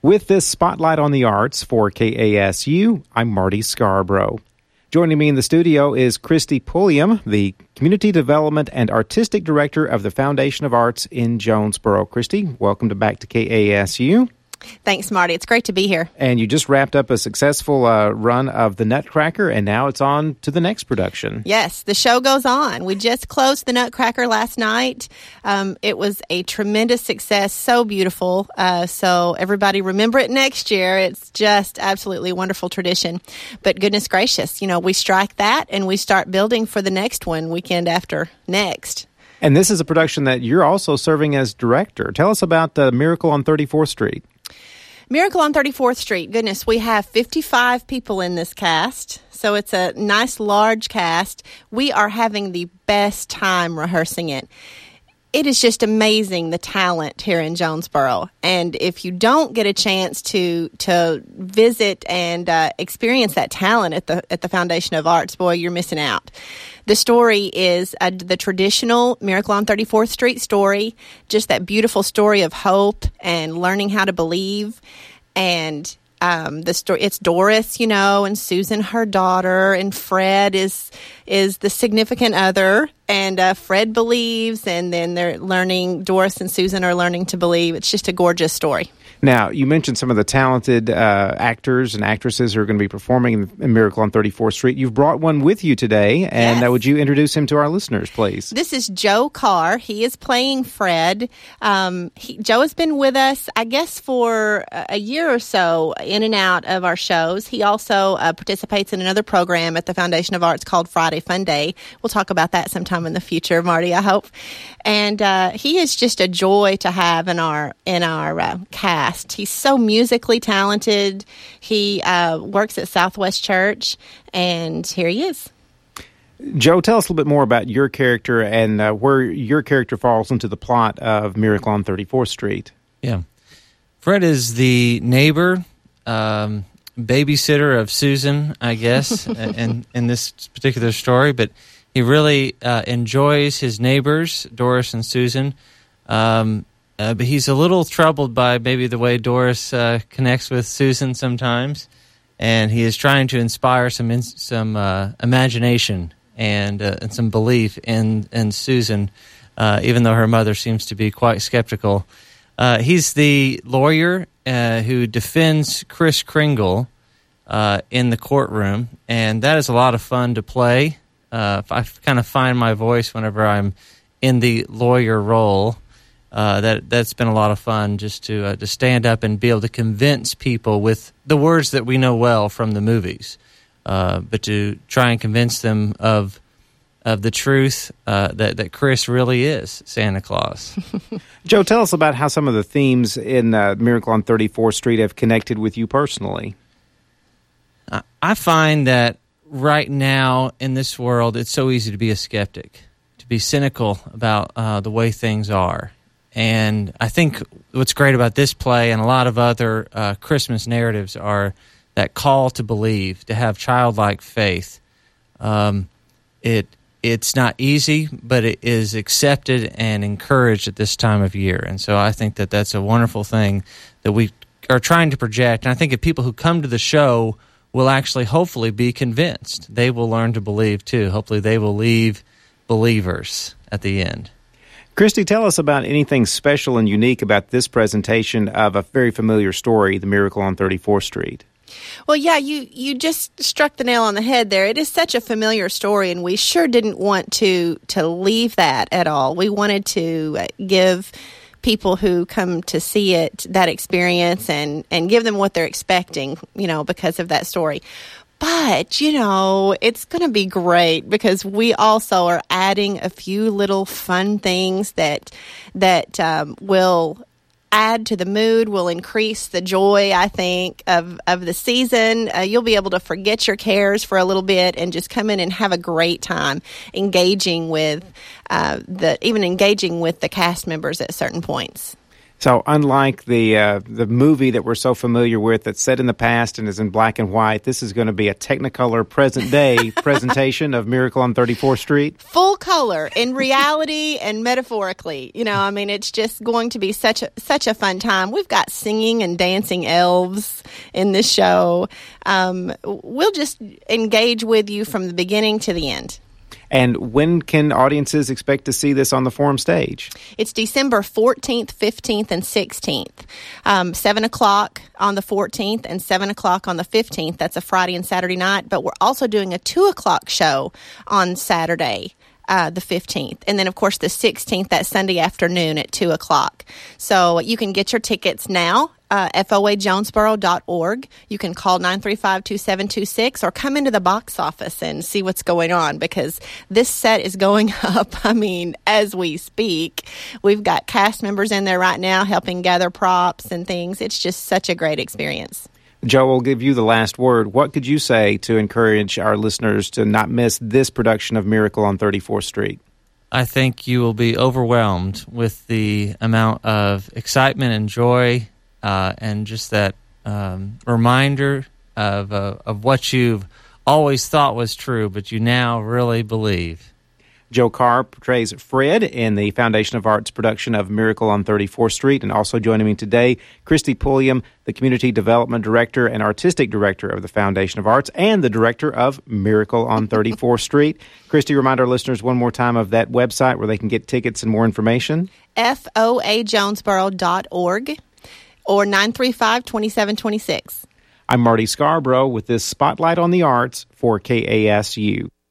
With this Spotlight on the Arts for KASU, I'm Marty Scarborough. Joining me in the studio is Christy Pulliam, the Community Development and Artistic Director of the Foundation of Arts in Jonesboro. Christy, welcome back to KASU. Thanks, Marty. It's great to be here. And you just wrapped up a successful run of The Nutcracker, and now it's on to the next production. Yes, the show goes on. We just closed The Nutcracker last night. It was a tremendous success, so beautiful. So everybody remember it next year. It's just absolutely wonderful tradition. But goodness gracious, we strike that and we start building for the next one, weekend after next. And this is a production that you're also serving as director. Tell us about Miracle on 34th Street. Miracle on 34th Street. Goodness, we have 55 people in this cast, so it's a nice, large cast. We are having the best time rehearsing it. It is just amazing, the talent here in Jonesboro. And if you don't get a chance to visit and experience that talent at the Foundation of Arts, boy, you're missing out. The story is the traditional Miracle on 34th Street story, just that beautiful story of hope and learning how to believe. And the story, it's Doris, and Susan, her daughter, and Fred is the significant other. And Fred believes, and then Doris and Susan are learning to believe. It's just a gorgeous story. Now, you mentioned some of the talented actors and actresses who are going to be performing in Miracle on 34th Street. You've brought one with you today, and yes. Would you introduce him to our listeners, please? This is Joe Carr. He is playing Fred. Joe has been with us, I guess, for a year or so, in and out of our shows. He also participates in another program at the Foundation of Arts called Friday Fun Day. We'll talk about that sometime in the future, Marty, I hope. And he is just a joy to have in our cast. He's so musically talented. He works at Southwest Church, and here he is. Joe, tell us a little bit more about your character and where your character falls into the plot of Miracle on 34th Street. Yeah. Fred is the neighbor, babysitter of Susan, I guess, in this particular story, but he really enjoys his neighbors, Doris and Susan. But he's a little troubled by maybe the way Doris connects with Susan sometimes, and he is trying to inspire some imagination and some belief in Susan, even though her mother seems to be quite skeptical. He's the lawyer who defends Kris Kringle in the courtroom, and that is a lot of fun to play. I kind of find my voice whenever I'm in the lawyer role. That's been a lot of fun, just to stand up and be able to convince people with the words that we know well from the movies, but to try and convince them of the truth that Kris really is Santa Claus. Joe, tell us about how some of the themes in Miracle on 34th Street have connected with you personally. I find that right now in this world, it's so easy to be a skeptic, to be cynical about the way things are. And I think what's great about this play and a lot of other Christmas narratives are that call to believe, to have childlike faith. It's not easy, but it is accepted and encouraged at this time of year. And so I think that that's a wonderful thing that we are trying to project. And I think if people who come to the show will actually hopefully be convinced, they will learn to believe too. Hopefully they will leave believers at the end. Christy, tell us about anything special and unique about this presentation of a very familiar story, The Miracle on 34th Street. Well, yeah, you just struck the nail on the head there. It is such a familiar story, and we sure didn't want to leave that at all. We wanted to give people who come to see it that experience and give them what they're expecting, because of that story. But, it's going to be great because we also are adding a few little fun things that will add to the mood, will increase the joy, I think, of the season. You'll be able to forget your cares for a little bit and just come in and have a great time engaging with the cast members at certain points. So unlike the movie that we're so familiar with that's set in the past and is in black and white, this is going to be a Technicolor present-day presentation of Miracle on 34th Street. Full color in reality and metaphorically. It's just going to be such a fun time. We've got singing and dancing elves in this show. We'll just engage with you from the beginning to the end. And when can audiences expect to see this on the Forum stage? It's December 14th, 15th, and 16th. 7 o'clock on the 14th and 7 o'clock on the 15th. That's a Friday and Saturday night. But we're also doing a 2 o'clock show on Saturday, the 15th. And then, of course, the 16th, that Sunday afternoon at 2 o'clock. So you can get your tickets now. FOAJonesboro.org. You can call 935-2726 or come into the box office and see what's going on, because this set is going up, as we speak. We've got cast members in there right now helping gather props and things. It's just such a great experience. Joe, will give you the last word. What could you say to encourage our listeners to not miss this production of Miracle on 34th Street? I think you will be overwhelmed with the amount of excitement and joy and just that reminder of what you've always thought was true, but you now really believe. Joe Carr portrays Fred in the Foundation of Arts production of Miracle on 34th Street. And also joining me today, Christy Pulliam, the Community Development Director and Artistic Director of the Foundation of Arts and the Director of Miracle on 34th Street. Christy, remind our listeners one more time of that website where they can get tickets and more information. FOAJonesboro.org or 935-2726. I'm Marty Scarborough with this Spotlight on the Arts for KASU.